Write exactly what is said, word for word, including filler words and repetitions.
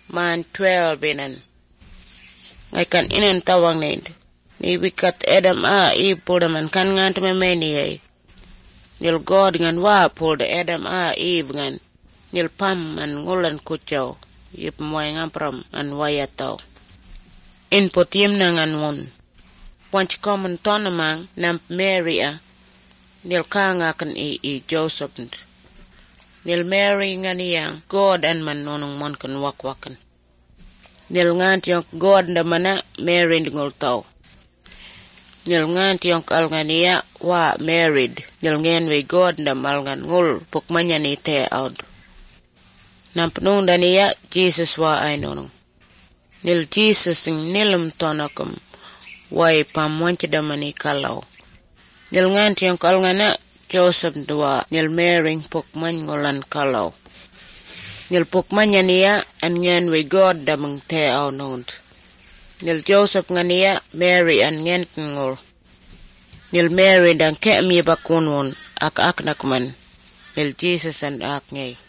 man twelve benan. Ngay kan inan tawang need. Ni wikat Adam a i pulda man kan ngant me meni ay. Nil God ngan wa pulda Adam a i ngan. Nil pam man ngulan kuchaw. Yip moy ngampram an wayataw. In potiem na ngan won. Wanch common tonamang namp Mary a. Nil kanga kan i i Joseph. Nil Mary ngan iyang God an man nonong mon kan wakwakan. Nil ngant yung God na mana Mary ngul taw. Nil ngant yung kalngania wa married. Nil ngen we God na malngan ngul pukmanya ni te out. Nampunong daniya Jesus wa ay nonong. Nil Jesus ng nilum tonakum way pamwanchi damani kalaw. Nil ngant yung kalngana Joseph dua nil Mary pukman ngulan kalaw. Nil pukmanya niya an ngen we God damang te aw nont. Nil Joseph nga niya Mary an ngen ngul. Nil Mary dang ke mi bakunwon ak ak nakman. Nil Jesus an ak ngay.